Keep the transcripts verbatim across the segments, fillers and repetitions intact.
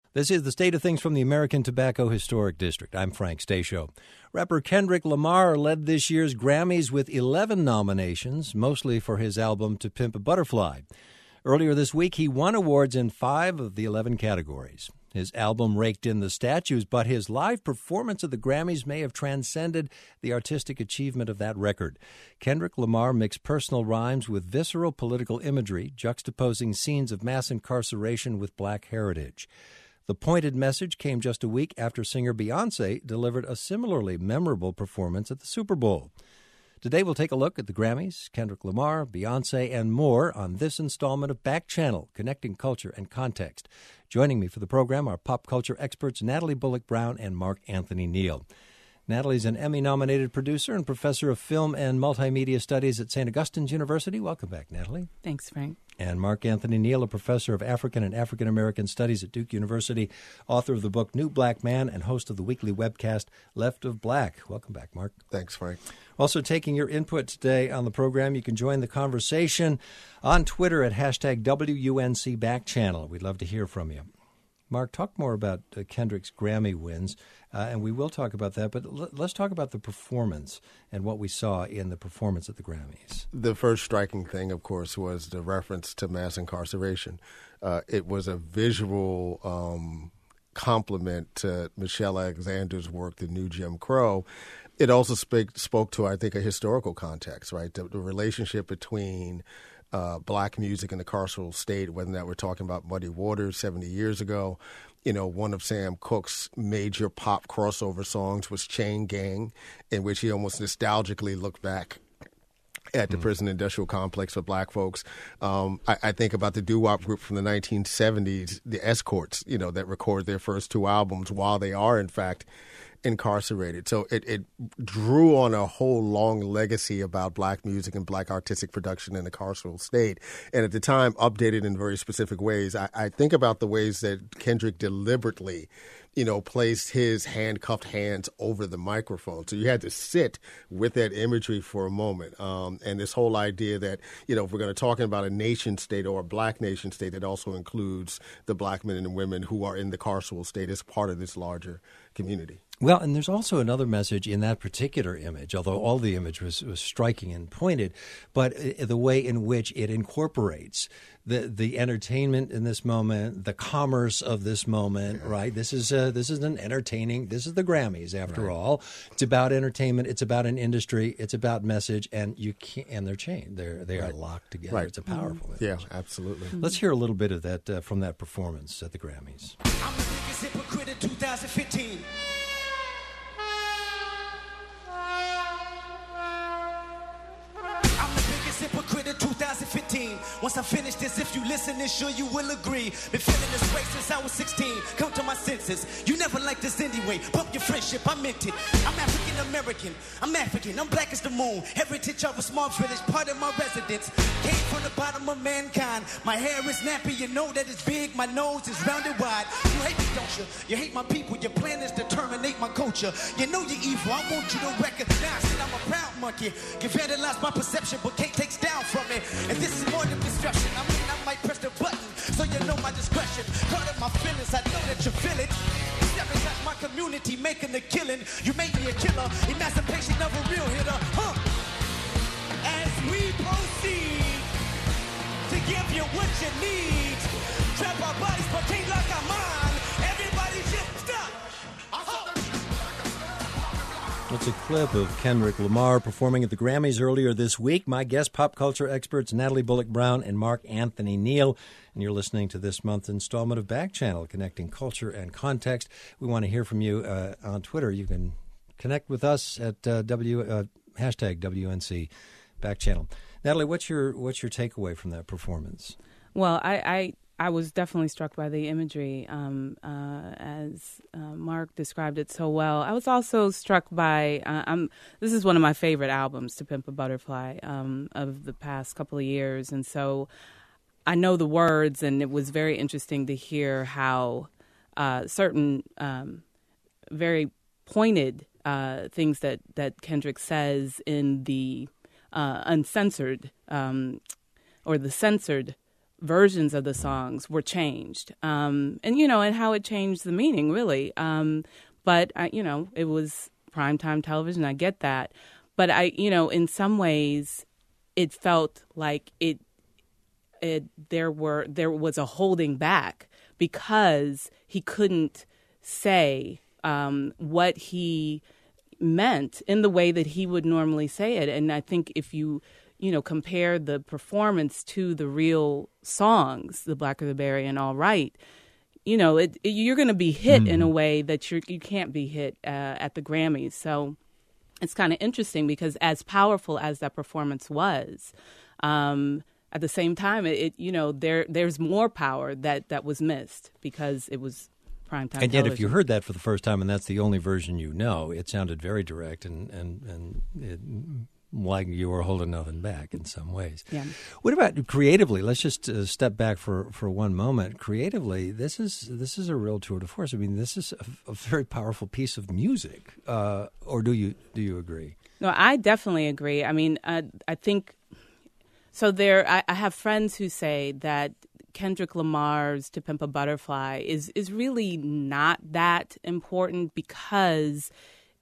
This is the State of Things from the American Tobacco Historic District. I'm Frank Stasio. Rapper Kendrick Lamar led this year's Grammys with eleven nominations, mostly for his album To Pimp a Butterfly. Earlier this week, he won awards in five of the eleven categories. His album raked in the statues, but his live performance of the Grammys may have transcended the artistic achievement of that record. Kendrick Lamar mixed personal rhymes with visceral political imagery, juxtaposing scenes of mass incarceration with black heritage. The pointed message came just a week after singer Beyoncé delivered a similarly memorable performance at the Super Bowl. Today we'll take a look at the Grammys, Kendrick Lamar, Beyoncé, and more on this installment of Back Channel, Connecting Culture and Context. Joining me for the program are pop culture experts Natalie Bullock-Brown and Mark Anthony Neal. Natalie's an Emmy-nominated producer and professor of film and multimedia studies at Saint Augustine's University. Welcome back, Natalie. Thanks, Frank. And Mark Anthony Neal, a professor of African and African American studies at Duke University, author of the book New Black Man, and host of the weekly webcast Left of Black. Welcome back, Mark. Thanks, Frank. Also taking your input today on the program, you can join the conversation on Twitter at hashtag W U N C Back Channel. We'd love to hear from you. Mark, talk more about uh, Kendrick's Grammy wins, uh, and we will talk about that, but l- let's talk about the performance and what we saw in the performance at the Grammys. The first striking thing, of course, was the reference to mass incarceration. Uh, it was a visual um, compliment to Michelle Alexander's work, The New Jim Crow. It also spoke, spoke to, I think, a historical context, right? The, the relationship between Uh, black music in the carceral state, whether that we're talking about Muddy Waters seventy years ago. You know, one of Sam Cooke's major pop crossover songs was Chain Gang, in which he almost nostalgically looked back at the mm. prison industrial complex for black folks. Um, I, I think about the doo-wop group from the nineteen seventies, the Escorts, you know, that record their first two albums while they are, in fact, incarcerated. So it, it drew on a whole long legacy about black music and black artistic production in the carceral state. And at the time, updated in very specific ways. I, I think about the ways that Kendrick deliberately, you know, placed his handcuffed hands over the microphone. So you had to sit with that imagery for a moment. Um, and this whole idea that, you know, if we're going to talk about a nation state or a black nation state, it also includes the black men and women who are in the carceral state as part of this larger community. Well, and there's also another message in that particular image, although all the image was, was striking and pointed, but the way in which it incorporates the the entertainment in this moment, the commerce of this moment, yeah. right? This is a, this is an entertaining, this is the Grammys after right. all. It's about entertainment, it's about an industry, it's about message, and you can't, and they're chained. They're they right. are locked together. Right. It's a powerful mm-hmm. image. Yeah, absolutely. Mm-hmm. Let's hear a little bit of that uh, from that performance at the Grammys. I'm the biggest hypocrite in two thousand fifteen. Hypocrite in two thousand fifteen. Once I finish this, if you listen, then sure you will agree. Been feeling this way since I was sixteen. Come to my senses. You never liked this anyway. Bump your friendship, I meant it. I'm African American. I'm African. I'm black as the moon. Heritage of a small village, part of my residence. Came from the bottom of mankind. My hair is nappy. You know that it's big. My nose is rounded wide. You hate me, don't you? You hate my people. Your plan is to terminate my culture. You know you're evil. I want you to recognize that I'm a proud monkey. You vandalize my perception, but can't take down from it. And this is more than destruction. I mean, I might press the button, so you know my discretion. Caught up my feelings, I know that you feel it. Stepping out my community, making a killing. You make me a killer, emancipation of a real hitter. Huh? As we proceed to give you what you need, trap our bodies, but can't lock our mind. Everybody just stop. It's a clip of Kendrick Lamar performing at the Grammys earlier this week. My guest, pop culture experts Natalie Bullock-Brown and Mark Anthony Neal. And you're listening to this month's installment of Back Channel, Connecting Culture and Context. We want to hear from you uh, on Twitter. You can connect with us at uh, W uh, hashtag W N C Back Channel. Natalie, what's your what's your takeaway from that performance? Well, I... I... I was definitely struck by the imagery, um, uh, as uh, Mark described it so well. I was also struck by, uh, I'm, this is one of my favorite albums, To Pimp a Butterfly, um, of the past couple of years. And so I know the words, and it was very interesting to hear how uh, certain um, very pointed uh, things that, that Kendrick says in the uh, uncensored um, or the censored versions of the songs were changed, um, and you know, and how it changed the meaning, really. Um, but I, you know, it was primetime television. I get that, but I, you know, in some ways, it felt like it, it there were there was a holding back because he couldn't say um, what he meant in the way that he would normally say it. And I think if you you know, compare the performance to the real songs, The Blacker the Berry and All Right, you know, it, it, you're going to be hit mm. in a way that you you can't be hit uh, at the Grammys. So it's kind of interesting because as powerful as that performance was, um, at the same time, it, it you know, there there's more power that, that was missed because it was primetime And yet, television. if you heard that for the first time and that's the only version you know, it sounded very direct and, and, and it, like you were holding nothing back in some ways. Yeah. What about creatively? Let's just uh, step back for, for one moment. Creatively, this is this is a real tour de force. I mean, this is a, a very powerful piece of music. Uh, or do you do you agree? No, I definitely agree. I mean, uh, I think so. There, I, I have friends who say that Kendrick Lamar's "To Pimp a Butterfly" is is really not that important because.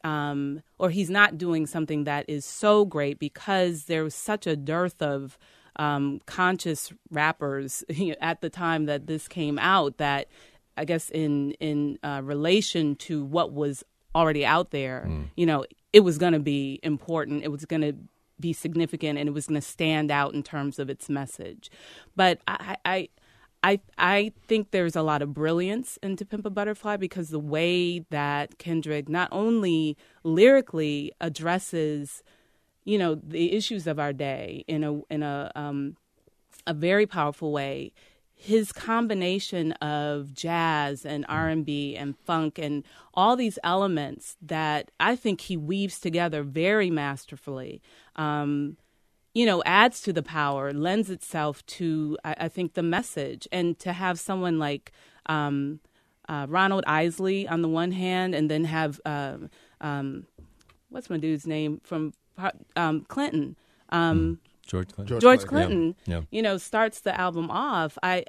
Um, or he's not doing something that is so great because there was such a dearth of um, conscious rappers at the time that this came out that I guess in in uh, relation to what was already out there, mm. you know, it was going to be important. It was going to be significant and it was going to stand out in terms of its message. But I, I I I think there's a lot of brilliance in To Pimp a Butterfly because the way that Kendrick not only lyrically addresses, you know, the issues of our day in a in a um, a very powerful way. His combination of jazz and R and B and funk and all these elements that I think he weaves together very masterfully. Um, you know, adds to the power, lends itself to, I, I think, the message. And to have someone like um, uh, Ronald Isley on the one hand, and then have, uh, um, what's my dude's name, from um, Clinton. Um, George Clinton. George, George Clinton, yeah. Yeah. you know, starts the album off. I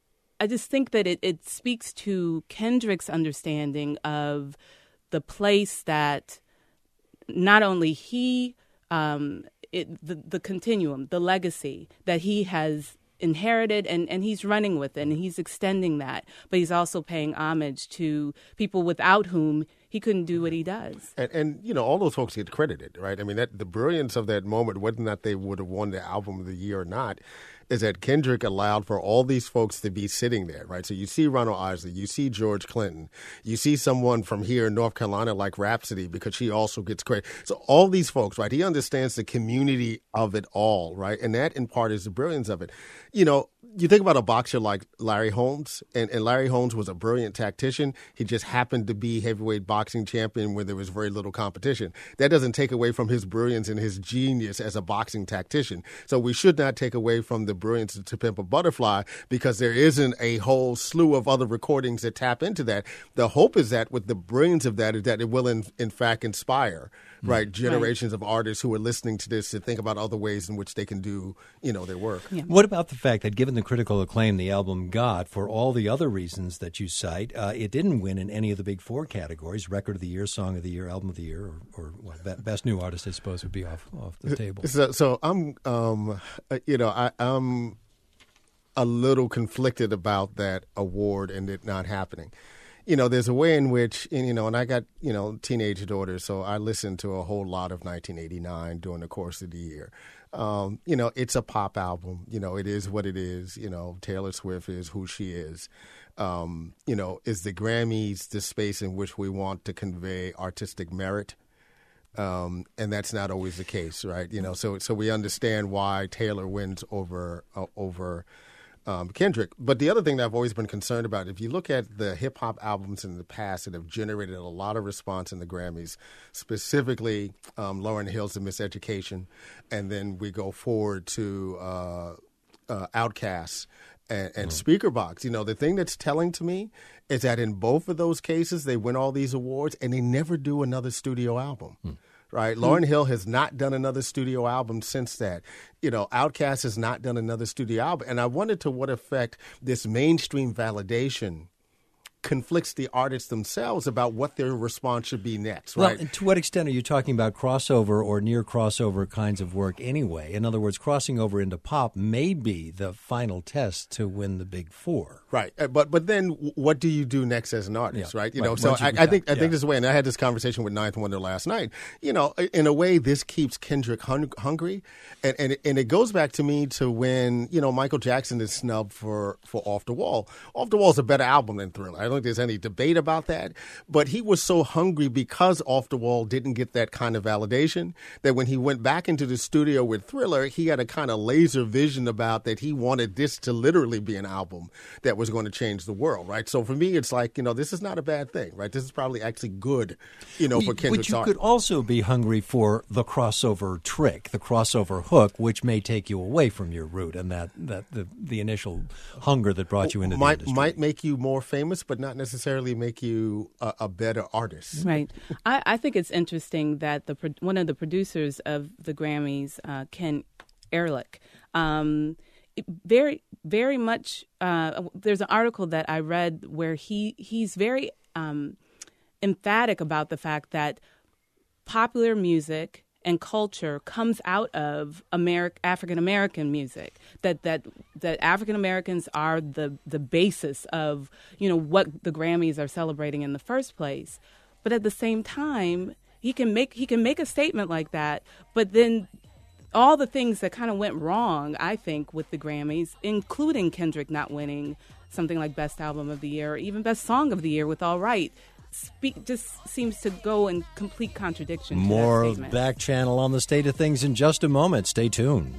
I just think that it, it speaks to Kendrick's understanding of the place that not only he... Um, It, the, the continuum, the legacy that he has inherited and, and he's running with it and he's extending that. But he's also paying homage to people without whom he couldn't do what he does. And, and you know, all those folks get credited, right? I mean, that the brilliance of that moment, whether or not they would have won the album of the year or not, is that Kendrick allowed for all these folks to be sitting there, right? So you see Ronald Isley, you see George Clinton, you see someone from here in North Carolina like Rhapsody because she also gets credit. So all these folks, right? He understands the community of it all, right? And that in part is the brilliance of it. You know, you think about a boxer like Larry Holmes, and, and Larry Holmes was a brilliant tactician. He just happened to be heavyweight boxing champion when there was very little competition. That doesn't take away from his brilliance and his genius as a boxing tactician. So we should not take away from the brilliance of To Pimp a Butterfly because there isn't a whole slew of other recordings that tap into that. The hope is that with the brilliance of that is that it will in, in fact inspire right generations right. of artists who are listening to this to think about other ways in which they can do, you know, their work. Yeah. What about the fact that given the critical acclaim the album got for all the other reasons that you cite, uh, it didn't win in any of the big four categories: Record of the Year, Song of the Year, Album of the Year, or, or well, Best New Artist, I suppose, would be off off the table. So, so I'm, um, you know, I, I'm a little conflicted about that award and it not happening. You know, there's a way in which, you know, and I got, you know, teenage daughters, so I listened to a whole lot of nineteen eighty-nine during the course of the year. Um, you know, it's a pop album. You know, it is what it is. You know, Taylor Swift is who she is. Um, you know, is the Grammys the space in which we want to convey artistic merit? Um, and that's not always the case, right? You know, so so we understand why Taylor wins over uh, over. Um, Kendrick. But the other thing that I've always been concerned about, if you look at the hip-hop albums in the past that have generated a lot of response in the Grammys, specifically um, Lauryn Hill's The Miseducation, and then we go forward to uh, uh, Outkast and, and mm. Speakerboxxx, you know, the thing that's telling to me is that in both of those cases, they win all these awards and they never do another studio album. Mm. right? Mm. Lauryn Hill has not done another studio album since that. You know, Outkast has not done another studio album. And I wonder to what effect this mainstream validation conflicts the artists themselves about what their response should be next, right? Well, to what extent are you talking about crossover or near crossover kinds of work anyway? In other words, crossing over into pop may be the final test to win the big four. Right. But but then what do you do next as an artist, yeah, right? You right. know, so I, I think I think yeah. this way, and I had this conversation with Ninth Wonder last night. You know, in a way, this keeps Kendrick hung, hungry. And, and, and it goes back to me to when, you know, Michael Jackson is snubbed for, for Off the Wall. Off the Wall is a better album than Thriller. I don't think there's any debate about that. But he was so hungry because Off the Wall didn't get that kind of validation that when he went back into the studio with Thriller, he had a kind of laser vision about that he wanted this to literally be an album that was going to change the world, right? So for me, it's like, you know, this is not a bad thing, right? This is probably actually good, you know, for Kendrick's But you art. could also be hungry for the crossover trick, the crossover hook, which may take you away from your root and that, that the, the initial hunger that brought you into might, the industry. Might make you more famous, but not necessarily make you a, a better artist. Right. I, I think it's interesting that the one of the producers of the Grammys, uh, Ken Ehrlich, um, very, very much, uh, there's an article that I read where he he's very um, emphatic about the fact that popular music and culture comes out of Ameri- African American music. That that that African Americans are the the basis of, you know, what the Grammys are celebrating in the first place. But at the same time, he can make he can make a statement like that, but then all the things that kind of went wrong, I think, with the Grammys, including Kendrick not winning something like Best Album of the Year or even Best Song of the Year with All Right, Speak just seems to go in complete contradiction. More to of that statement. Back Channel on the State of Things in just a moment. Stay tuned.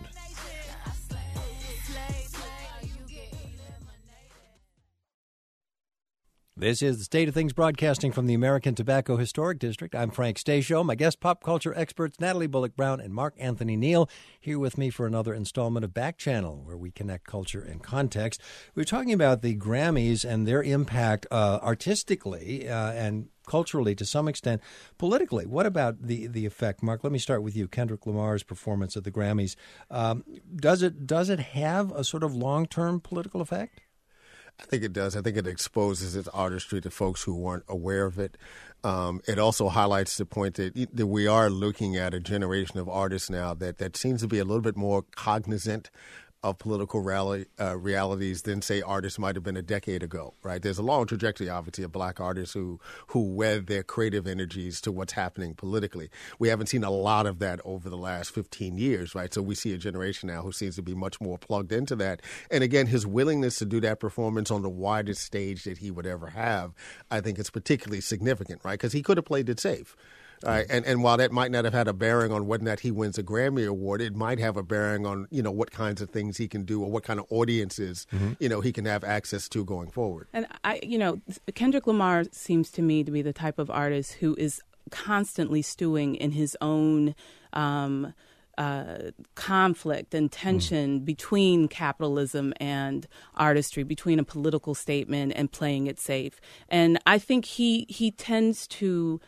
This is the State of Things broadcasting from the American Tobacco Historic District. I'm Frank Stasio. My guest pop culture experts Natalie Bullock-Brown and Mark Anthony Neal here with me for another installment of Back Channel, where we connect culture and context. We're talking about the Grammys and their impact uh, artistically uh, and culturally to some extent, politically. What about the, the effect? Mark, let me start with you. Kendrick Lamar's performance at the Grammys. Um, does it does it have a sort of long-term political effect? I think it does. I think it exposes its artistry to folks who weren't aware of it. Um, it also highlights the point that, that we are looking at a generation of artists now that, that seems to be a little bit more cognizant of political rally, uh, realities than, say, artists might have been a decade ago, right? There's a long trajectory, obviously, of black artists who who wed their creative energies to what's happening politically. We haven't seen a lot of that over the last fifteen years, right? So we see a generation now who seems to be much more plugged into that. And again, his willingness to do that performance on the widest stage that he would ever have, I think it's particularly significant, right? Because he could have played it safe. All right, and and while that might not have had a bearing on whether or not he wins a Grammy Award, it might have a bearing on, you know, what kinds of things he can do or what kind of audiences, mm-hmm. you know, he can have access to going forward. And I, you know, Kendrick Lamar seems to me to be the type of artist who is constantly stewing in his own um, uh, conflict and tension mm. between capitalism and artistry, between a political statement and playing it safe. And I think he he tends to.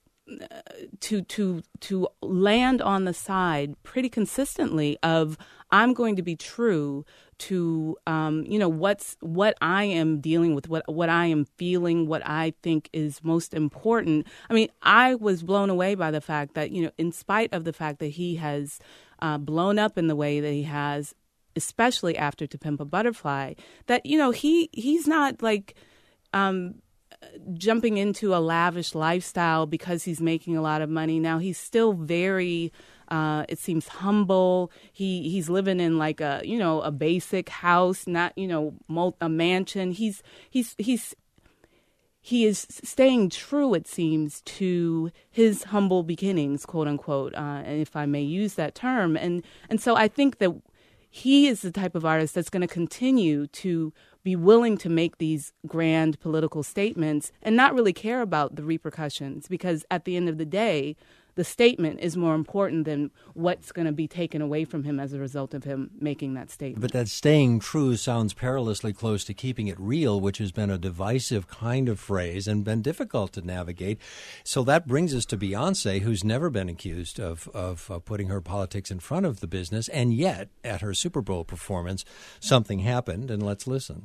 to to to land on the side pretty consistently of I'm going to be true to um, you know what's what I am dealing with, what what I am feeling, what I think is most important. I mean, I was blown away by the fact that, you know, in spite of the fact that he has uh, blown up in the way that he has, especially after To Pimp a Butterfly, that, you know, he he's not like um, jumping into a lavish lifestyle because he's making a lot of money. Now he's still very, uh, it seems, humble. He he's living in like a, you know, a basic house, not, you know, a mansion. He's he's he's he is staying true, it seems, to his humble beginnings, quote unquote, uh, and if I may use that term. And and so I think that he is the type of artist that's going to continue to be willing to make these grand political statements and not really care about the repercussions, because at the end of the day, the statement is more important than what's going to be taken away from him as a result of him making that statement. But that staying true sounds perilously close to keeping it real, which has been a divisive kind of phrase and been difficult to navigate. So that brings us to Beyonce, who's never been accused of, of uh, putting her politics in front of the business. And yet, at her Super Bowl performance, something happened. And let's listen.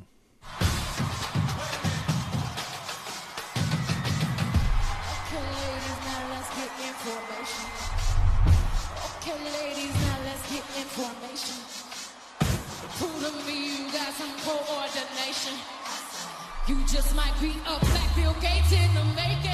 You just might be a black Bill Gates in the making.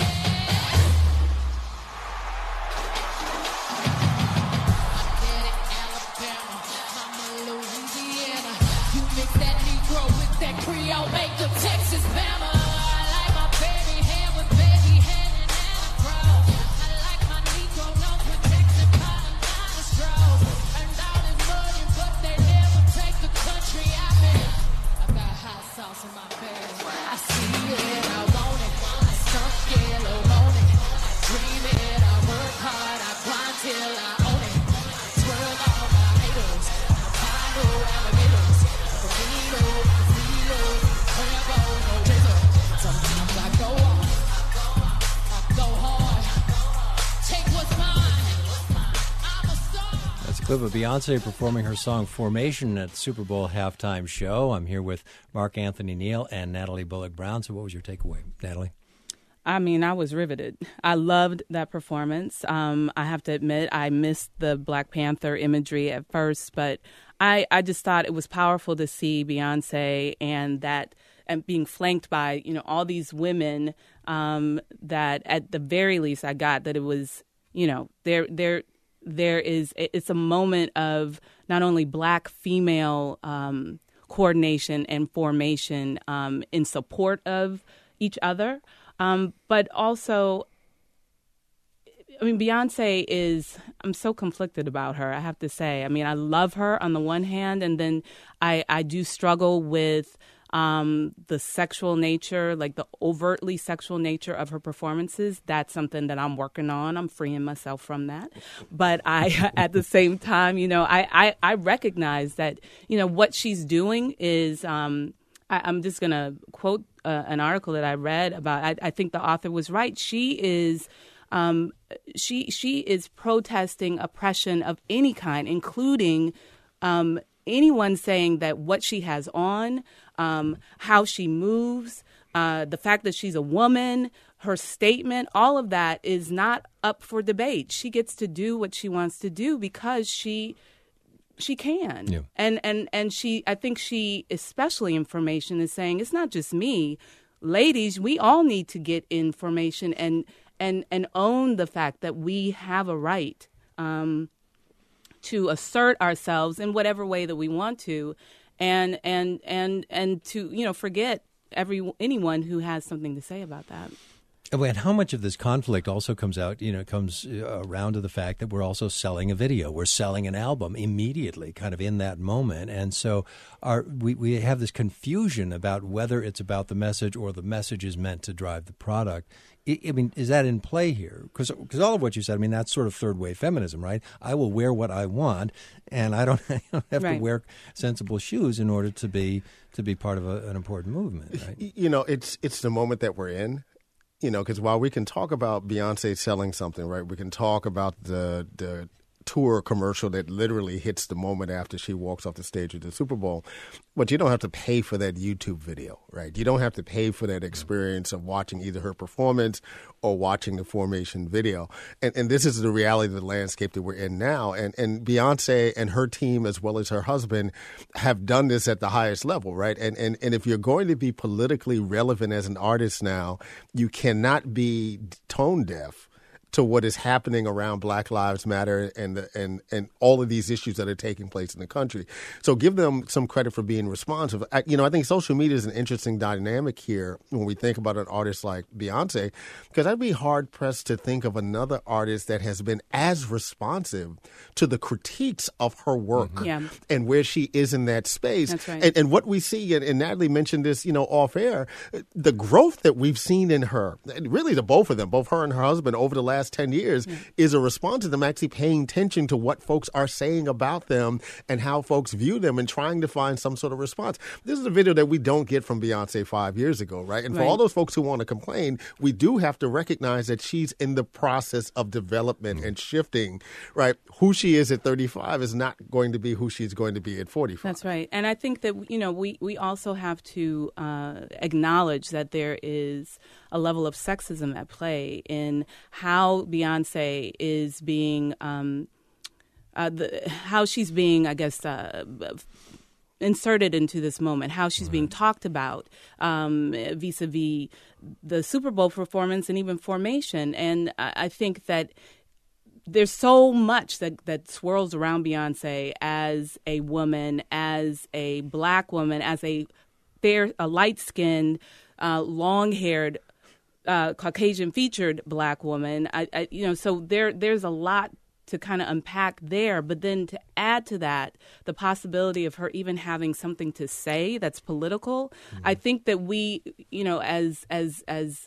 I get it, Alabama, Mama, Louisiana. You mix that Negro with that Creole, make the Texas Bama. I like my baby hair with baby hair and afro. I like my Negro nose with Texas cotton kind of straws. And all is money, but they never take the country out there. I got hot sauce in my bag. I see it, I want it, I stuck yellow on it, I dream it, I work hard, I grind till I own it, I twirl all my haters, I find no alligators, Camino, Casino, Cuervo, no razor. Sometimes I go on, I go hard, take what's mine, I'm a star. That's a clip of Beyonce performing her song Formation at the Super Bowl halftime show. I'm here with Mark Anthony Neal and Natalie Bullock Brown. So what was your takeaway, Natalie? I mean, I was riveted. I loved that performance. Um, I have to admit, I missed the Black Panther imagery at first, but I, I just thought it was powerful to see Beyonce and that and being flanked by, you know, all these women um, that at the very least I got that it was, you know, there there there is it's a moment of not only Black female um, coordination and formation um, in support of each other. Um, but also, I mean, Beyonce is, I'm so conflicted about her, I have to say. I mean, I love her on the one hand, and then I, I do struggle with um, the sexual nature, like the overtly sexual nature of her performances. That's something that I'm working on. I'm freeing myself from that. But I, at the same time, you know, I, I, I recognize that, you know, what she's doing is, um, I, I'm just going to quote uh, an article that I read about, I, I think the author was right. She is... Um, she she is protesting oppression of any kind, including um, anyone saying that what she has on, um, how she moves, uh, the fact that she's a woman, her statement, all of that is not up for debate. She gets to do what she wants to do because she she can. Yeah. And, and, and she, I think she, especially information, is saying it's not just me. Ladies, we all need to get information and And, and own the fact that we have a right um, to assert ourselves in whatever way that we want to, and and and and to you know forget every anyone who has something to say about that. And how much of this conflict also comes out, you know, comes around to the fact that we're also selling a video. We're selling an album immediately, kind of in that moment. And so our, we, we have this confusion about whether it's about the message or the message is meant to drive the product. I, I mean, is that in play here? Because all of what you said, I mean, that's sort of third-wave feminism, right? I will wear what I want, and I don't, I don't have right. to wear sensible shoes in order to be to be part of a, an important movement, right? You know, it's it's the moment that we're in. You know, because while we can talk about Beyonce selling something, right, we can talk about the the tour commercial that literally hits the moment after she walks off the stage at the Super Bowl, but you don't have to pay for that YouTube video, right? You don't have to pay for that experience of watching either her performance or watching the Formation video. And and this is the reality of the landscape that we're in now. And and Beyonce and her team, as well as her husband, have done this at the highest level, right? And and and if you're going to be politically relevant as an artist now, you cannot be tone deaf to what is happening around Black Lives Matter and the, and and all of these issues that are taking place in the country. So give them some credit for being responsive. I, you know, I think social media is an interesting dynamic here when we think about an artist like Beyonce, because I'd be hard-pressed to think of another artist that has been as responsive to the critiques of her work mm-hmm. yeah. and where she is in that space. That's right. And, and what we see, and, and Natalie mentioned this, you know, off air, the growth that we've seen in her, really the both of them, both her and her husband over the last last ten years yeah. is a response to them actually paying attention to what folks are saying about them and how folks view them and trying to find some sort of response. This is a video that we don't get from Beyonce five years ago, right? And for right. all those folks who want to complain, we do have to recognize that she's in the process of development mm-hmm. and shifting, right? Who she is at thirty-five is not going to be who she's going to be at forty-five. That's right. And I think that, you know, we, we also have to uh, acknowledge that there is a level of sexism at play in how Beyonce is being, um, uh, the, how she's being, I guess, uh, inserted into this moment, how she's right. being talked about um, vis-a-vis the Super Bowl performance and even Formation. And I, I think that there's so much that, that swirls around Beyonce as a woman, as a black woman, as a fair, a light-skinned, uh, long-haired, uh, Caucasian-featured black woman. I, I, you know, so there there's a lot to kind of unpack there. But then to add to that the possibility of her even having something to say that's political, mm-hmm. I think that we, you know, as as as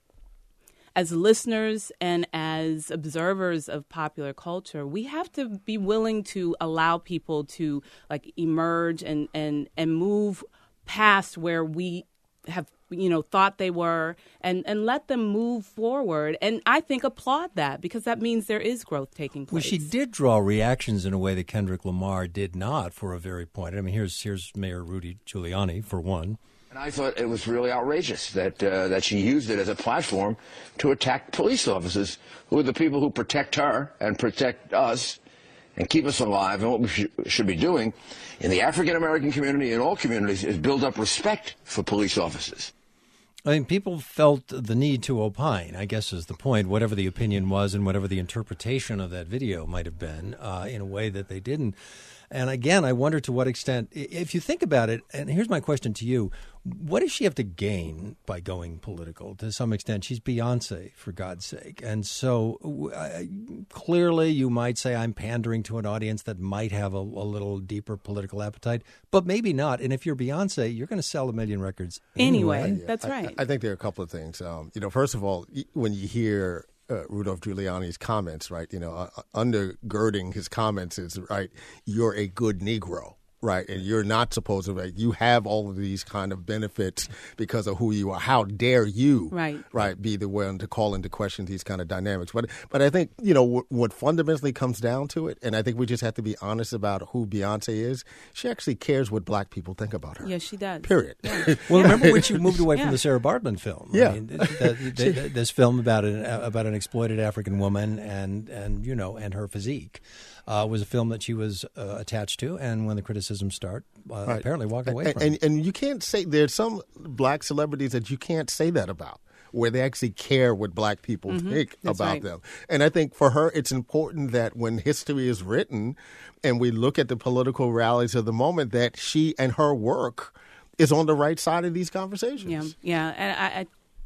As listeners and as observers of popular culture, we have to be willing to allow people to like emerge and, and, and move past where we have, you know, thought they were and, and let them move forward. And I think applaud that because that means there is growth taking place. Well, she did draw reactions in a way that Kendrick Lamar did not for a very point. I mean, here's here's Mayor Rudy Giuliani, for one. And I thought it was really outrageous that uh, that she used it as a platform to attack police officers who are the people who protect her and protect us and keep us alive. And what we sh- should be doing in the African-American community and all communities is build up respect for police officers. I mean, people felt the need to opine, I guess is the point, whatever the opinion was and whatever the interpretation of that video might have been, uh, in a way that they didn't. And again, I wonder to what extent, if you think about it, and here's my question to you, what does she have to gain by going political? To some extent, she's Beyonce, for God's sake. And so uh, clearly you might say I'm pandering to an audience that might have a, a little deeper political appetite, but maybe not. And if you're Beyonce, you're going to sell a million records anyway. Anyway, yeah, that's I, right. I, I think there are a couple of things. Um, you know, first of all, when you hear Uh, Rudolph Giuliani's comments, right? You know, uh, undergirding his comments is, right, you're a good Negro, right? And you're not supposed to, right? You have all of these kind of benefits because of who you are. How dare you, right, right be the one to call into question these kind of dynamics? But but I think, you know, w- what fundamentally comes down to it, and I think we just have to be honest about who Beyonce is, she actually cares what black people think about her. Yes, she does. Period. Yeah. Well, remember when she moved away yeah. from the Sarah Baartman film? Yeah. I mean, the, the, the, this film about an about an exploited African woman and and you know and her physique uh, was a film that she was uh, attached to, and when the criticisms start, uh, right. apparently walked away and, from. And, it. and you can't say there's some black celebrities that you can't say that about, where they actually care what black people mm-hmm. think That's about right. them. And I think for her, it's important that when history is written and we look at the political rallies of the moment, that she and her work is on the right side of these conversations. Yeah, yeah. And I, I,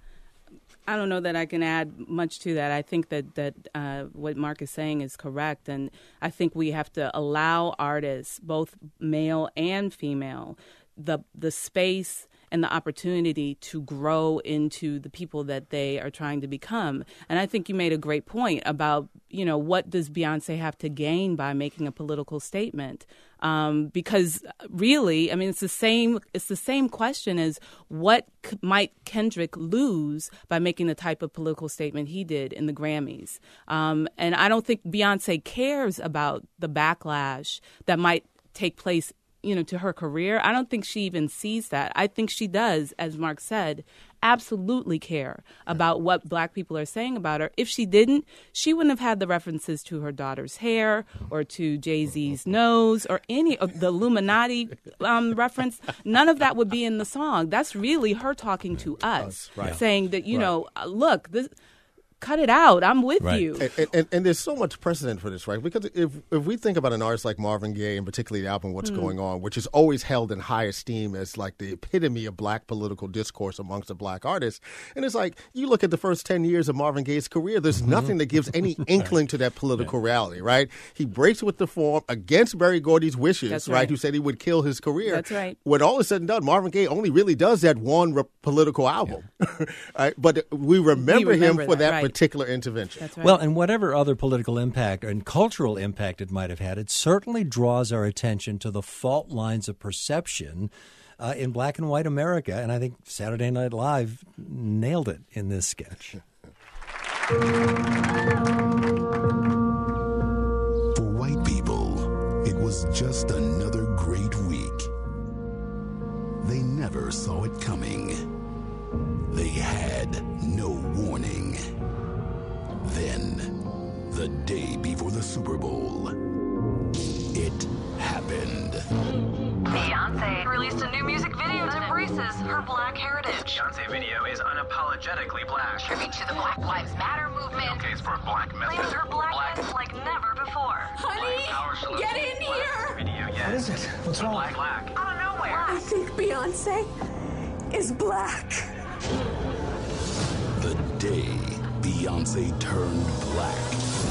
I don't know that I can add much to that. I think that, that uh, what Mark is saying is correct. And I think we have to allow artists, both male and female, the the space and the opportunity to grow into the people that they are trying to become. And I think you made a great point about, you know, what does Beyonce have to gain by making a political statement? Um, because really, I mean, it's the same. It's the same question as what c- might Kendrick lose by making the type of political statement he did in the Grammys. Um, and I don't think Beyonce cares about the backlash that might take place, you know, to her career. I don't think she even sees that. I think she does, as Mark said, absolutely care about what black people are saying about her. If she didn't, she wouldn't have had the references to her daughter's hair or to Jay-Z's nose or any of the Illuminati um, reference. None of that would be in the song. That's really her talking to us, right. saying that, you right. know, look, this... cut it out. I'm with right. you. And, and, and there's so much precedent for this, right? Because if if we think about an artist like Marvin Gaye, and particularly the album What's mm. Going On, which is always held in high esteem as like the epitome of black political discourse amongst the black artists, and it's like you look at the first ten years of Marvin Gaye's career, there's mm-hmm. nothing that gives any inkling to that political yeah. reality, right? He breaks with the form against Berry Gordy's wishes, That's right. right? Who said he would kill his career. That's right. When all is said and done, Marvin Gaye only really does that one re- political album, yeah. right? But we remember, we remember him for that, that right. particular intervention. That's right. Well, and whatever other political impact and cultural impact it might have had, it certainly draws our attention to the fault lines of perception uh, in black and white America. And I think Saturday Night Live nailed it in this sketch. For white people, it was just another great week. They never saw it coming. They had no warning. Then, the day before the Super Bowl, it happened. Beyonce released a new music video that embraces her black heritage. Beyonce video is unapologetically black. Tribute to the Black Lives Matter movement. Showcase for black method. Claims her blackness like never before. Honey, get in here! Video yet. What is it? What's wrong? Black, black. Out of nowhere. I think Beyonce is black. The day Beyonce turned black.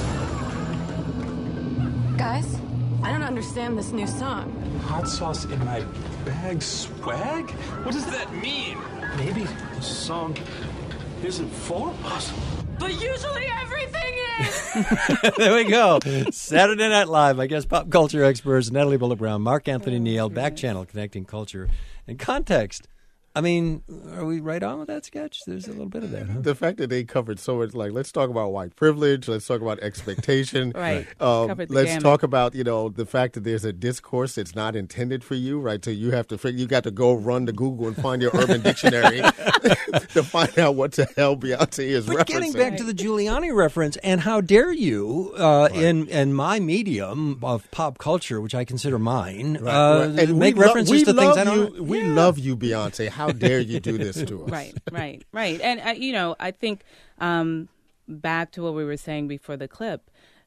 Guys, I don't understand this new song. Hot sauce in my bag swag? What does that mean? Maybe the song isn't for us. But usually everything is. There we go. Saturday Night Live. I guess pop culture experts Natalie Bullock Brown, Mark Anthony Neal, Back Channel, connecting culture and context. I mean, are we right on with that sketch? There's a little bit of that, huh? The fact that they covered so much, like, let's talk about white privilege, let's talk about expectation. Right. Um, Covered the let's gamut. talk about, you know, the fact that there's a discourse that's not intended for you, right? So you have to figure, you got to go run to Google and find your Urban Dictionary to find out what the hell Beyonce is But referencing. getting back to the Giuliani reference, and how dare you, uh, right. in in my medium of pop culture, which I consider mine, Right, uh, right. And make we lo- references we to things I love don't. you, We Yeah. love you, Beyonce. How dare you do this to us? Right, right, right. And, uh, you know, I think um, back to what we were saying before the clip,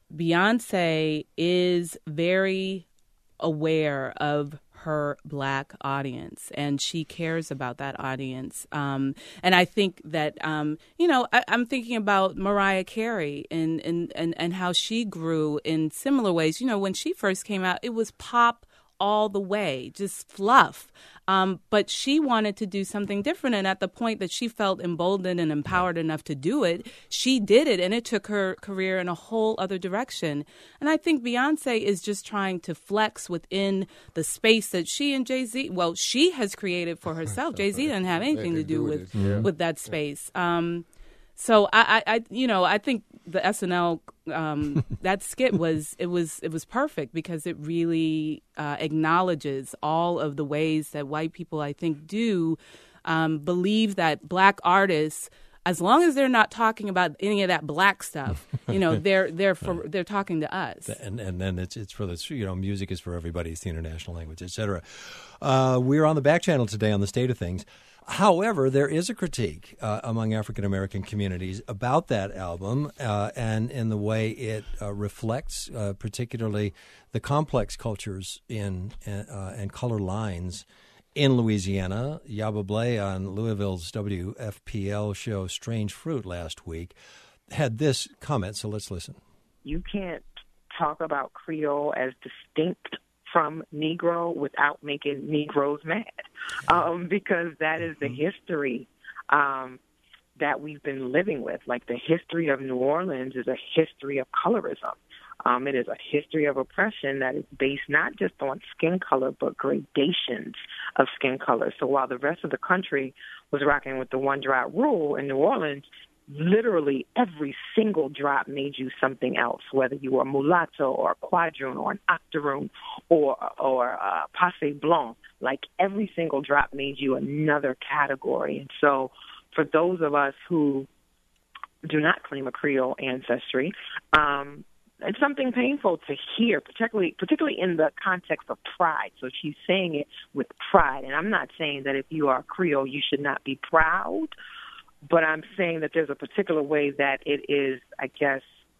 Beyonce is very aware of her black audience, and she cares about that audience. Um, and I think that, um, you know, I, I'm thinking about Mariah Carey and, and, and, and how she grew in similar ways. You know, when she first came out, it was pop all the way, just fluff. Um, but she wanted to do something different. And at the point that she felt emboldened and empowered enough to do it, she did it. And it took her career in a whole other direction. And I think Beyonce is just trying to flex within the space that she and Jay-Z, well, she has created for herself. Jay-Z didn't have anything to do with, yeah. with that space. Um, so I, I, I, you know, I think the S N L um, that skit was it was it was perfect because it really uh, acknowledges all of the ways that white people, I think, do um, believe that black artists, as long as they're not talking about any of that black stuff, you know, they're they're for they're talking to us. And and then it's it's for the you know music is for everybody. It's the international language, et cetera. Uh, we're on the Back Channel today on the state of things. However, there is a critique uh, among African American communities about that album uh, and in the way it uh, reflects, uh, particularly the complex cultures in uh, and color lines in Louisiana. Yaba Blay on Louisville's W F P L show Strange Fruit last week had this comment. So let's listen. You can't talk about Creole as distinct from Negro without making Negroes mad, um, because that is the history um, that we've been living with. Like, the history of New Orleans is a history of colorism. Um, it is a history of oppression that is based not just on skin color, but gradations of skin color. So while the rest of the country was rocking with the one drop rule, in New Orleans, literally every single drop made you something else, whether you were a mulatto or a quadroon or an octoroon or or a passe blanc. Like, every single drop made you another category. And so for those of us who do not claim a Creole ancestry, um, it's something painful to hear, particularly particularly in the context of pride. So she's saying it with pride. And I'm not saying that if you are a Creole, you should not be proud. But I'm saying that there's a particular way that it is, I guess,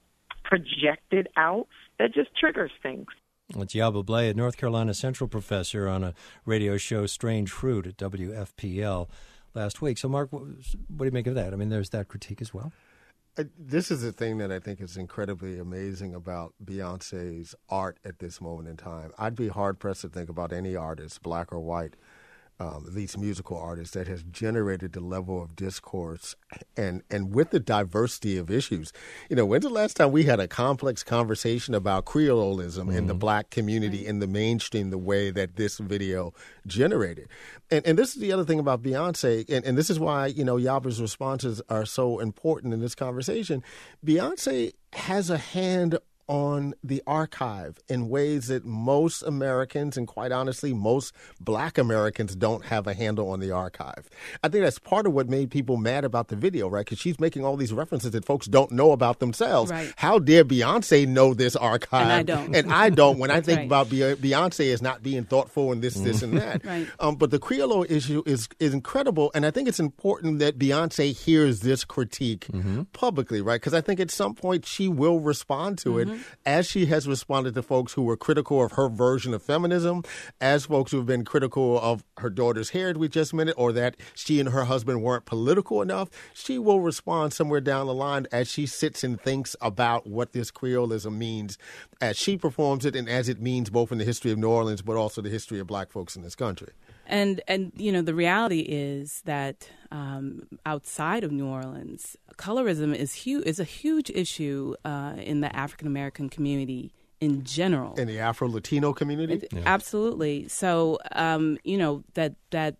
projected out that just triggers things. It's Yaba Blay, a North Carolina Central professor on a radio show, Strange Fruit, at W F P L last week. So, Mark, what, what do you make of that? I mean, there's that critique as well. Uh, this is the thing that I think is incredibly amazing about Beyonce's art at this moment in time. I'd be hard-pressed to think about any artist, black or white, um, these musical artists that has generated the level of discourse and, and with the diversity of issues. You know, when's the last time we had a complex conversation about Creolism mm-hmm. in the black community in the mainstream the way that this video generated? And, and this is the other thing about Beyonce, and, and this is why, you know, Yaba's responses are so important in this conversation. Beyonce has a hand on the archive in ways that most Americans and quite honestly most black Americans don't have a handle on the archive. I think that's part of what made people mad about the video, right? Because she's making all these references that folks don't know about themselves. Right. How dare Beyonce know this archive? And I don't. And I don't when I think right. about Beyonce as not being thoughtful and this, this, and that. Right. Um, but the Creole issue is, is incredible, and I think it's important that Beyonce hears this critique mm-hmm. publicly, right? Because I think at some point she will respond to mm-hmm. it, as she has responded to folks who were critical of her version of feminism, as folks who have been critical of her daughter's hair, we just mentioned, or that she and her husband weren't political enough. She will respond somewhere down the line as she sits and thinks about what this Creolism means as she performs it and as it means both in the history of New Orleans but also the history of black folks in this country. And, and you know, the reality is that um, outside of New Orleans, colorism is, hu- is a huge issue uh, in the African-American community in general. In the Afro-Latino community? It, yeah. Absolutely. So, um, you know, that that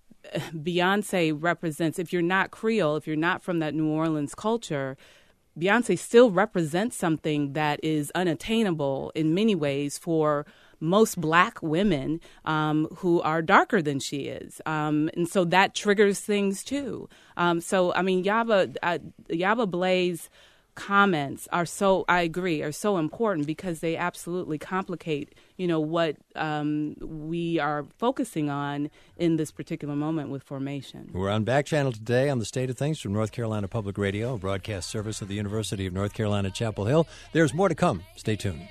Beyonce represents, if you're not Creole, if you're not from that New Orleans culture, Beyonce still represents something that is unattainable in many ways for most black women um, who are darker than she is. Um, and so that triggers things, too. Um, so, I mean, Yaba, uh, Yaba Blaze comments are so, I agree, are so important because they absolutely complicate, you know, what um, we are focusing on in this particular moment with Formation. We're on Back Channel today on the State of Things from North Carolina Public Radio, a broadcast service of the University of North Carolina, Chapel Hill. There's more to come. Stay tuned.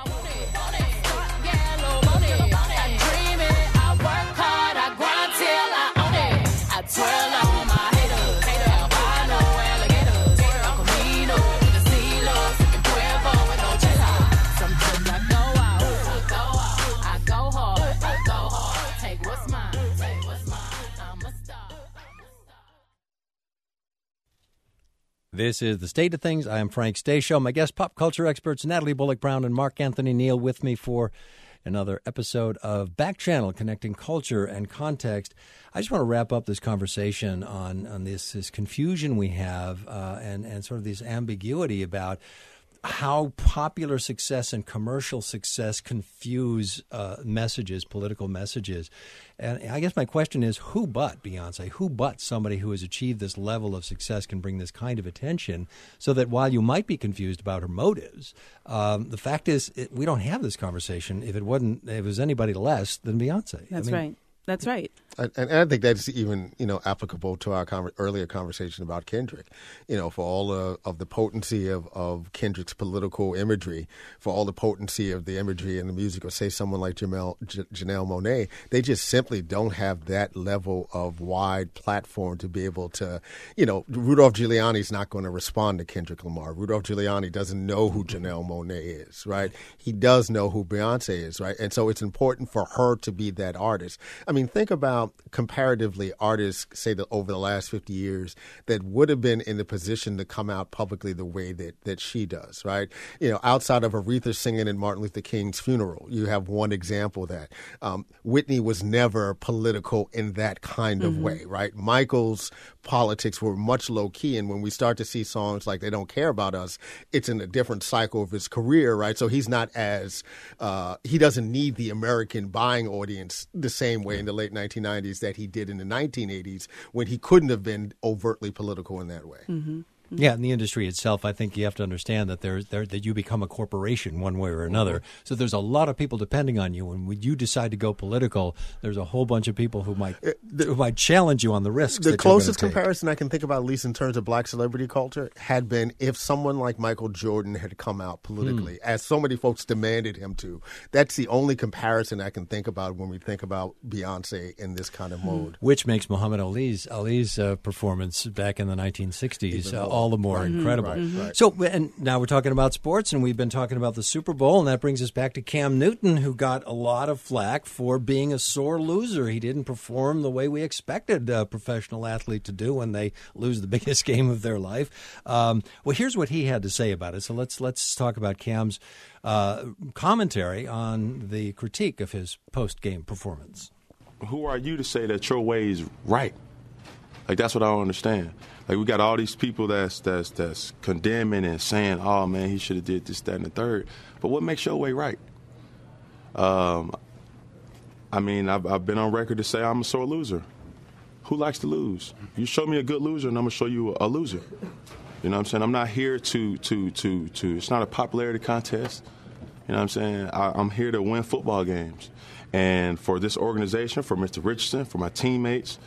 This is The State of Things. I am Frank Stasio. My guest, pop culture experts Natalie Bullock-Brown and Mark Anthony Neal, with me for another episode of Back Channel, connecting culture and context. I just want to wrap up this conversation on, on this, this confusion we have uh, and, and sort of this ambiguity about how popular success and commercial success confuse uh, messages, political messages. And I guess my question is, who but Beyonce, who but somebody who has achieved this level of success can bring this kind of attention, so that while you might be confused about her motives, um, the fact is it, we don't have this conversation if it wasn't, if it was anybody less than Beyonce. That's I mean, right. That's right. And, and I think that's even, you know, applicable to our con- earlier conversation about Kendrick. You know, for all uh, of the potency of, of Kendrick's political imagery, for all the potency of the imagery and the music of, say, someone like Jamel, J- Janelle Monáe, they just simply don't have that level of wide platform to be able to, you know, Rudolph Giuliani's not going to respond to Kendrick Lamar. Rudolph Giuliani doesn't know who Janelle Monáe is, right? He does know who Beyonce is, right? And so it's important for her to be that artist. I mean, think about comparatively artists, say, that over the last fifty years that would have been in the position to come out publicly the way that, that she does, right? You know, outside of Aretha singing at Martin Luther King's funeral, you have one example of that. Um, Whitney was never political in that kind of mm-hmm. way, right? Michael's politics were much low key. And when we start to see songs like They Don't Care About Us, it's in a different cycle of his career, right? So he's not as, uh, he doesn't need the American buying audience the same way in the late nineteen nineties that he did in the nineteen eighties, when he couldn't have been overtly political in that way. Mm-hmm. Yeah, in the industry itself, I think you have to understand that there's there, that you become a corporation one way or another. Mm-hmm. So there's a lot of people depending on you. And when you decide to go political, there's a whole bunch of people who might uh, the, who might challenge you on the risks. The that closest you're comparison I can think about, at least in terms of black celebrity culture, had been if someone like Michael Jordan had come out politically, mm. as so many folks demanded him to. That's the only comparison I can think about when we think about Beyonce in this kind of mode. Which makes Muhammad Ali's Ali's uh, performance back in the nineteen sixties uh, all all the more right, incredible. Right, right. So, and now we're talking about sports, and we've been talking about the Super Bowl, and that brings us back to Cam Newton, who got a lot of flack for being a sore loser. He didn't perform the way we expected a professional athlete to do when they lose the biggest game of their life. Um, well, here's what he had to say about it. So let's let's talk about Cam's uh, commentary on the critique of his post-game performance. Who are you to say that your way is right? Like, that's what I don't understand. Like, we got all these people that's that's that's condemning and saying, oh, man, he should have did this, that, and the third. But what makes your way right? Um, I mean, I've, I've been on record to say I'm a sore loser. Who likes to lose? You show me a good loser, and I'm going to show you a, a loser. You know what I'm saying? I'm not here to, to, to, to, it's not a popularity contest. You know what I'm saying? I, I'm here to win football games. And for this organization, for Mister Richardson, for my teammates,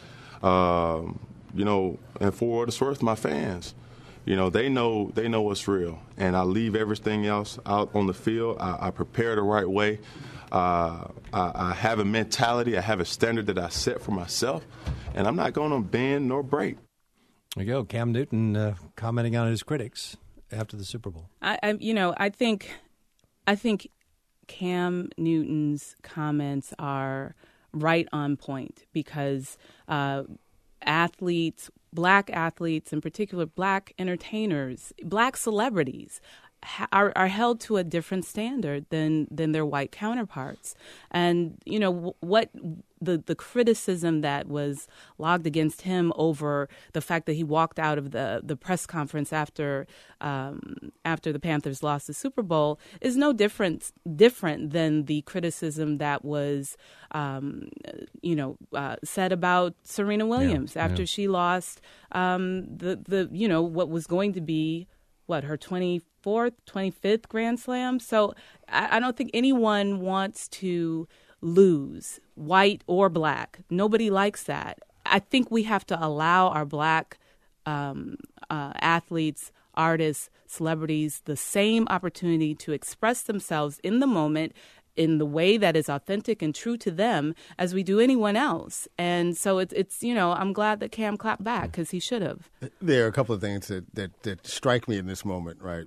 um, you know, and for what it's worth, my fans, you know, they know they know what's real. And I leave everything else out on the field. I, I prepare the right way. Uh, I, I have a mentality. I have a standard that I set for myself. And I'm not going to bend nor break. There you go. Cam Newton uh, commenting on his critics after the Super Bowl. I, I you know, I think, I think Cam Newton's comments are right on point because uh, athletes, black athletes, in particular black entertainers, black celebrities, ha- are, are held to a different standard than than their white counterparts. And, you know, w- what the, the criticism that was logged against him over the fact that he walked out of the, the press conference after um, after the Panthers lost the Super Bowl is no different different than the criticism that was um, you know uh, said about Serena Williams yeah, after yeah. she lost um, the the you know what was going to be what her twenty-fourth, twenty-fifth Grand Slam. So I, I don't think anyone wants to lose, white or black. Nobody likes that. I think we have to allow our black um, uh, athletes, artists, celebrities the same opportunity to express themselves in the moment in the way that is authentic and true to them as we do anyone else. And so it's, it's you know, I'm glad that Cam clapped back because he should have. There are a couple of things that, that, that strike me in this moment, right?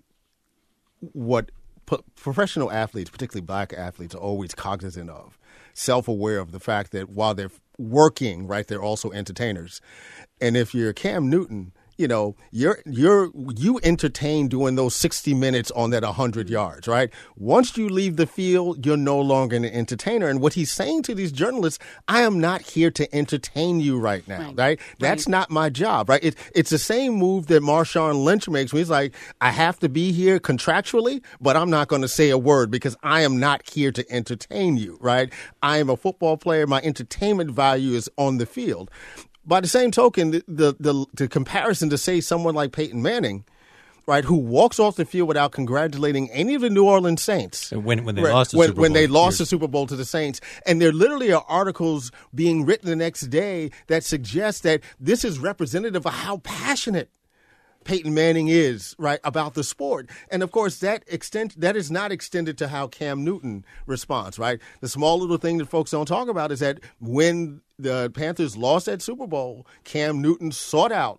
What po- professional athletes, particularly black athletes, are always cognizant of, self-aware of the fact that while they're working, right, they're also entertainers. And if you're Cam Newton, you know, you're you're you entertain doing those sixty minutes on that one hundred yards, right? Once you leave the field, you're no longer an entertainer. And what he's saying to these journalists, I am not here to entertain you right now, right? right? That's right. Not my job, right? It, it's the same move that Marshawn Lynch makes when he's like, I have to be here contractually, but I'm not going to say a word because I am not here to entertain you, right? I am a football player. My entertainment value is on the field. By the same token, the, the the the comparison to say someone like Peyton Manning, right, who walks off the field without congratulating any of the New Orleans Saints when when they right, lost the when, Super Bowl, when they lost years. the Super Bowl to the Saints, and there literally are articles being written the next day that suggest that this is representative of how passionate Peyton Manning is, right, about the sport. And, of course, that extent that is not extended to how Cam Newton responds, right? The small little thing that folks don't talk about is that when the Panthers lost that Super Bowl, Cam Newton sought out,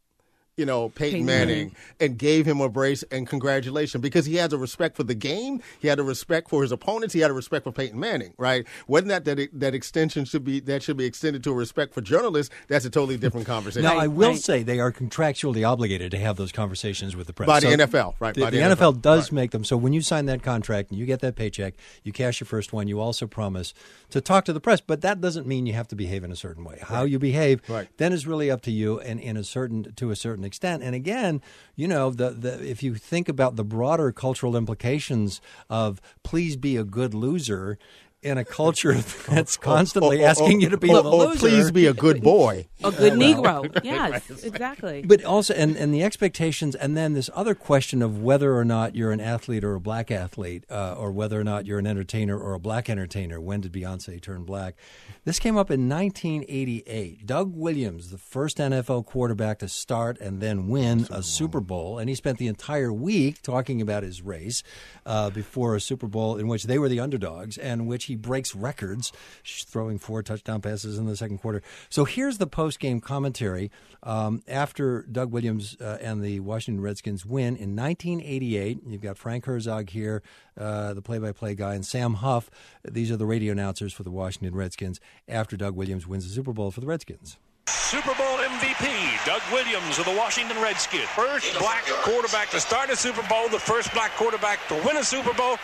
you know, Peyton, Peyton Manning, Manning and gave him a brace and congratulations because he has a respect for the game. He had a respect for his opponents. He had a respect for Peyton Manning, right? Whether that that, that extension should be that should be extended to a respect for journalists, that's a totally different conversation. Now, I will right. say they are contractually obligated to have those conversations with the press. By the so N F L, right? The, By the, the N F L N F L does right. make them. So when you sign that contract and you get that paycheck, you cash your first one, you also promise to talk to the press. But that doesn't mean you have to behave in a certain way. How right. you behave right. then is really up to you and in a certain to a certain extent. And again, you know, the, the if you think about the broader cultural implications of please be a good loser in a culture that's constantly or, or, asking you to be or, the or loser. Please be a good boy. A good Negro. Yes, exactly. But also, and, and the expectations, and then this other question of whether or not you're an athlete or a black athlete, uh, or whether or not you're an entertainer or a black entertainer. When did Beyonce turn black? This came up in nineteen eighty-eight. Doug Williams, the first N F L quarterback to start and then win Super a Super Bowl, and he spent the entire week talking about his race uh, before a Super Bowl in which they were the underdogs, and which he She breaks records. She's throwing four touchdown passes in the second quarter. So here's the post-game commentary um, after Doug Williams uh, and the Washington Redskins win in nineteen eighty-eight. You've got Frank Herzog here, uh, the play-by-play guy, and Sam Huff. These are the radio announcers for the Washington Redskins after Doug Williams wins the Super Bowl for the Redskins. Super Bowl M V P, Doug Williams of the Washington Redskins. First black quarterback to start a Super Bowl, the first black quarterback to win a Super Bowl.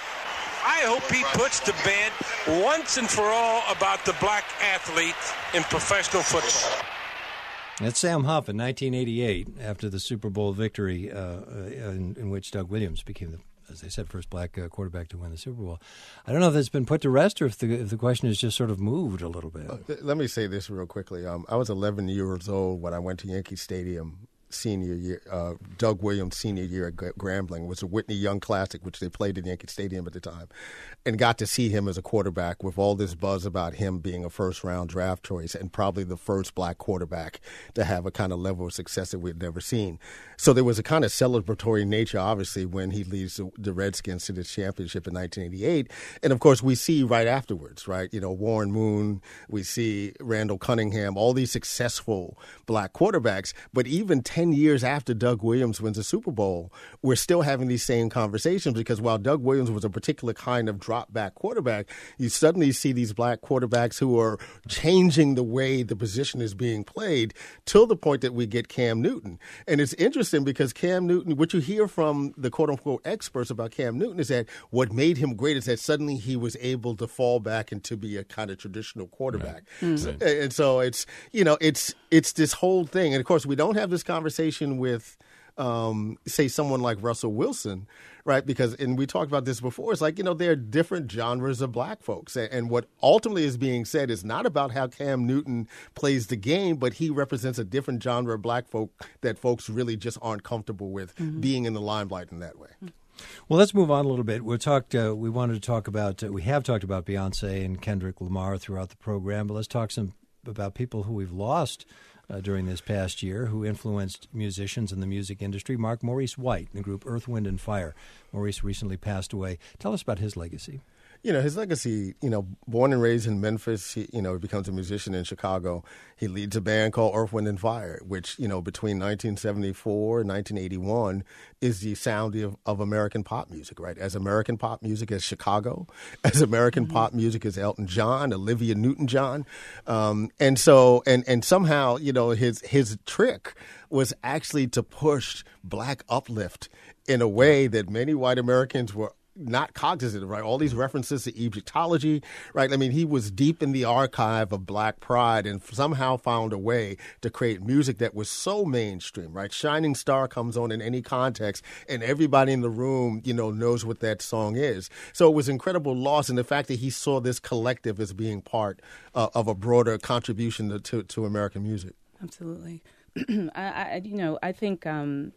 I hope he puts to bed once and for all about the black athlete in professional football. That's Sam Huff in nineteen eighty-eight after the Super Bowl victory uh, in, in which Doug Williams became the, as I said, first black uh, quarterback to win the Super Bowl. I don't know if that's been put to rest or if the if the question has just sort of moved a little bit. Uh, th- let me say this real quickly. Um, I was eleven years old when I went to Yankee Stadium senior year. Uh, Doug Williams' senior year at Grambling was a Whitney Young Classic, which they played at Yankee Stadium at the time, and got to see him as a quarterback with all this buzz about him being a first-round draft choice and probably the first black quarterback to have a kind of level of success that we'd never seen. So there was a kind of celebratory nature, obviously, when he leads the, the Redskins to the championship in nineteen eighty-eight. And, of course, we see right afterwards, right, you know, Warren Moon, we see Randall Cunningham, all these successful black quarterbacks. But even ten years after Doug Williams wins a Super Bowl, we're still having these same conversations because while Doug Williams was a particular kind of drop-back quarterback, you suddenly see these black quarterbacks who are changing the way the position is being played till the point that we get Cam Newton. And it's interesting because Cam Newton, what you hear from the quote-unquote experts about Cam Newton is that what made him great is that suddenly he was able to fall back into be a kind of traditional quarterback. Right. So, Mm-hmm. and so it's, you know, it's it's this whole thing. And, of course, we don't have this conversation with, um, say, someone like Russell Wilson, right? Because, and we talked about this before, it's like, you know, there are different genres of black folks. And, and what ultimately is being said is not about how Cam Newton plays the game, but he represents a different genre of black folk that folks really just aren't comfortable with Mm-hmm. being in the limelight in that way. Well, let's move on a little bit. We talked. Uh, we wanted to talk about. Uh, we have talked about Beyonce and Kendrick Lamar throughout the program, but let's talk some about people who we've lost uh, during this past year who influenced musicians in the music industry. Mark Maurice White, the group Earth, Wind and Fire. Maurice recently passed away. Tell us about his legacy. You know, his legacy, you know, born and raised in Memphis, he, you know, he becomes a musician in Chicago. He leads a band called Earth, Wind and Fire, which, you know, between nineteen seventy-four and nineteen eighty-one is the sound of, of American pop music, right? As American pop music as Chicago, as American mm-hmm. pop music as Elton John, Olivia Newton-John. Um, and so, and, and somehow, you know, his, his trick was actually to push black uplift in a way that many white Americans were not cognizant of, right? All these references to Egyptology, right? I mean, he was deep in the archive of black pride and somehow found a way to create music that was so mainstream, right? Shining Star comes on in any context and everybody in the room, you know, knows what that song is. So it was incredible loss. And the fact that he saw this collective as being part uh, of a broader contribution to, to, to American music. Absolutely. I, I, you know, I think, um,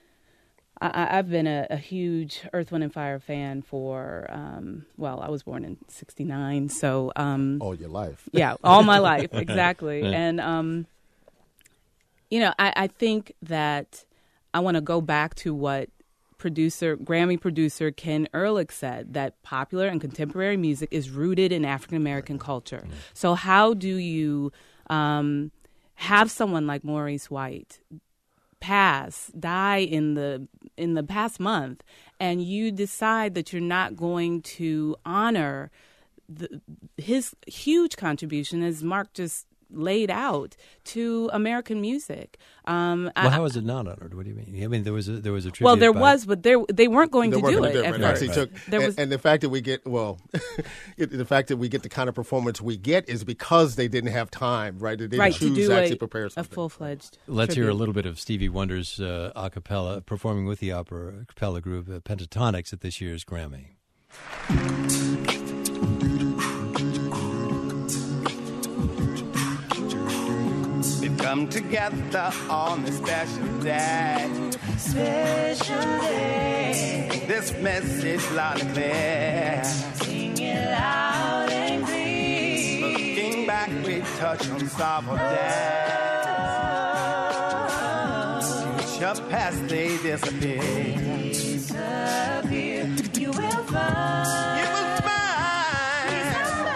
I, I've been a, a huge Earth, Wind and Fire fan for, um, well, I was born in sixty-nine, so... Um, all your life. Yeah, all my life, exactly. Yeah. And, um, you know, I, I think that I want to go back to what producer, Grammy producer Ken Ehrlich said, that popular and contemporary music is rooted in African-American culture. Mm-hmm. So how do you um, have someone like Maurice White pass, die in the in the past month, and you decide that you're not going to honor the, his huge contribution, as Mark just laid out, to American music. Um, well, I, how is it not honored? What do you mean? I mean, there was a, there was a tribute. Well, there by, was, but there they weren't going they to weren't do gonna it. do At it first. right. Took, there and, was, and the fact that we get well, the fact that we get the kind of performance we get is because they didn't have time, right? They didn't right, choose to do to a, actually prepare something. a full fledged. Let's tribute. hear a little bit of Stevie Wonder's uh, a cappella performing with the opera a cappella group uh, Pentatonics at this year's Grammy. Come together on this special day. Special day. This message loud and clear. Sing it loud and clear. Looking back, we touch on sorrowful days. Future past, they disappear. Disappear. You will find. You will find.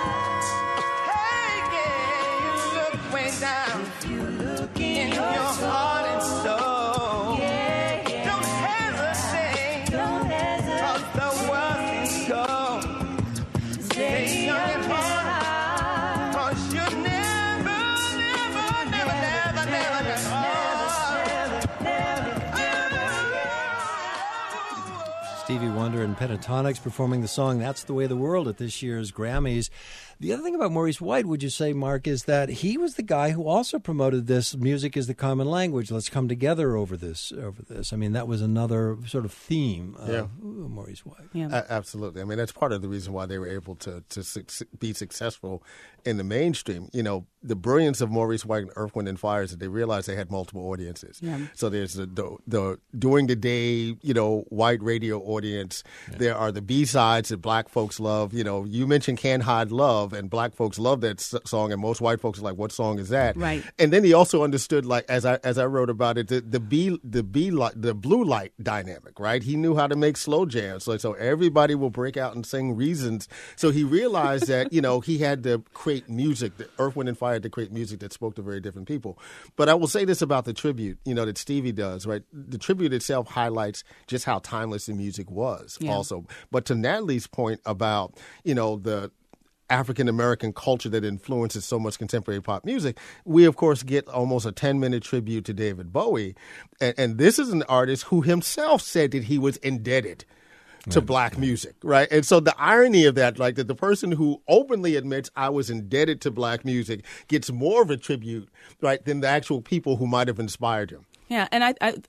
Stevie Wonder and Pentatonix performing the song That's the Way of the World at this year's Grammys. The other thing about Maurice White, would you say, Mark, is that he was the guy who also promoted this music is the common language. Let's come together over this. Over this. I mean, that was another sort of theme of yeah. Maurice White. Yeah. A- absolutely. I mean, that's part of the reason why they were able to, to su- be successful in the mainstream. You know, the brilliance of Maurice White and Earth, Wind and Fire is that they realized they had multiple audiences. Yeah. So there's the, the, the during the day, you know, white radio audience. Yeah. There are the B-sides that black folks love. You know, you mentioned Can't Hide Love, and black folks love that s- song, and most white folks are like, what song is that? Right. And then he also understood, like, as I as I wrote about it, the, the B the B light, the blue light dynamic, right? He knew how to make slow jams. So, so everybody will break out and sing Reasons. So he realized that, you know, he had to create music, that Earth, Wind and Fire had to create music that spoke to very different people. But I will say this about the tribute, you know, that Stevie does, right? The tribute itself highlights just how timeless the music was yeah. also. But to Natalie's point about, you know, the African-American culture that influences so much contemporary pop music, we, of course, get almost a ten-minute tribute to David Bowie. And, and this is an artist who himself said that he was indebted to black music, right? And so the irony of that, like that the person who openly admits I was indebted to black music gets more of a tribute, right, than the actual people who might have inspired him. Yeah, and I, I,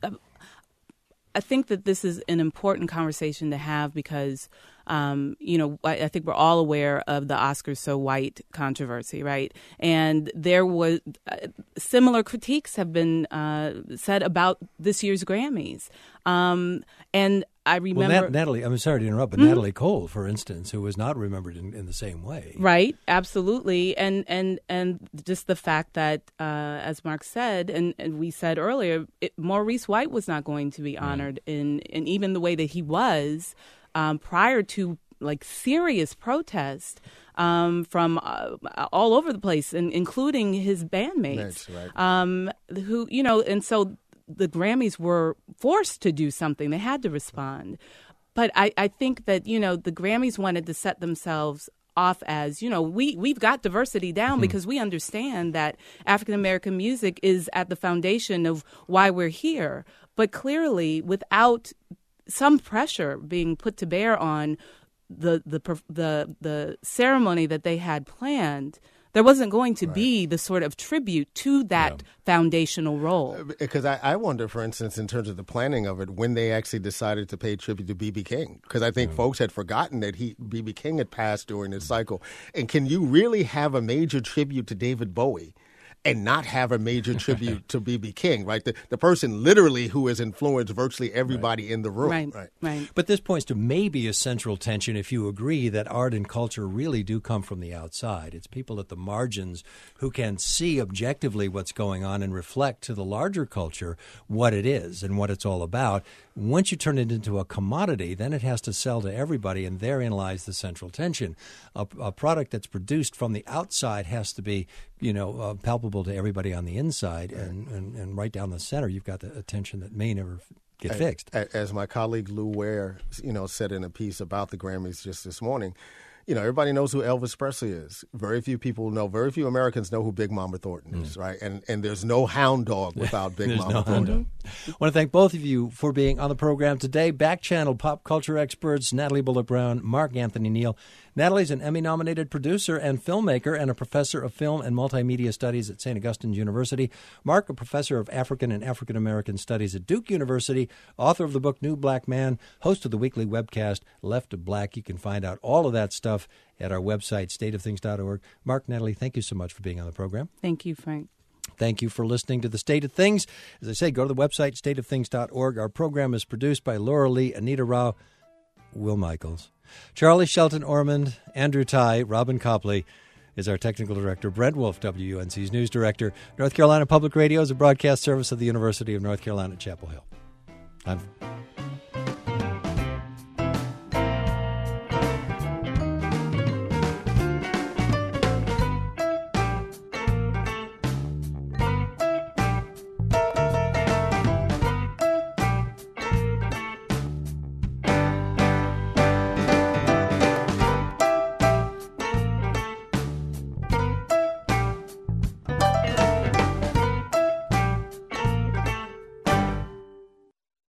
I think that this is an important conversation to have because, um, you know, I, I think we're all aware of the Oscars So White controversy, right? And there was uh, similar critiques have been uh, said about this year's Grammys, um, and I remember well, Nat- Natalie. I'm sorry to interrupt, but mm-hmm. Natalie Cole, for instance, who was not remembered in, in the same way, right? Absolutely, and and and just the fact that, uh, as Mark said, and, and we said earlier, it, Maurice White was not going to be honored mm. in in even the way that he was um, prior to like serious protest um, from uh, all over the place, and including his bandmates, That's right. um, who you know, and so. The Grammys were forced to do something. They had to respond. But I, I think that, you know, the Grammys wanted to set themselves off as, you know, we, we've got diversity down mm-hmm. because we understand that African-American music is at the foundation of why we're here. But clearly, without some pressure being put to bear on the the the, the ceremony that they had planned, there wasn't going to right. be the sort of tribute to that yeah. foundational role. Because I, I wonder, for instance, in terms of the planning of it, when they actually decided to pay tribute to B B. King. Because I think mm. folks had forgotten that he B B. King had passed during this cycle. And can you really have a major tribute to David Bowie and not have a major tribute to B B. King, right? The, the person literally who has influenced virtually everybody right. in the room. Right, right, right. But this points to maybe a central tension if you agree that art and culture really do come from the outside. It's people at the margins who can see objectively what's going on and reflect to the larger culture what it is and what it's all about. Once you turn it into a commodity, then it has to sell to everybody, and therein lies the central tension. A, a product that's produced from the outside has to be, you know, uh, palpable to everybody on the inside, right. and, and, and right down the center, you've got the attention that may never get as, fixed. As my colleague Lou Ware, you know, said in a piece about the Grammys just this morning, you know, everybody knows who Elvis Presley is. Very few people know, very few Americans know who Big Mama Thornton mm. is, right? And and there's no hound dog without Big Mama no Thornton. I want to thank both of you for being on the program today. Back Channel pop culture experts Natalie Bullock Brown, Mark Anthony Neal. Natalie's an Emmy-nominated producer and filmmaker and a professor of film and multimedia studies at Saint Augustine's University. Mark, a professor of African and African-American studies at Duke University, author of the book New Black Man, host of the weekly webcast Left of Black. You can find out all of that stuff at our website, state of things dot org. Mark, Natalie, thank you so much for being on the program. Thank you, Frank. Thank you for listening to The State of Things. As I say, go to the website, state of things dot org. Our program is produced by Laura Lee, Anita Rao, Will Michaels. Charlie Shelton Ormond, Andrew Ty, Robin Copley is our technical director. Brent Wolf, W U N C's news director. North Carolina Public Radio is a broadcast service of the University of North Carolina at Chapel Hill. I'm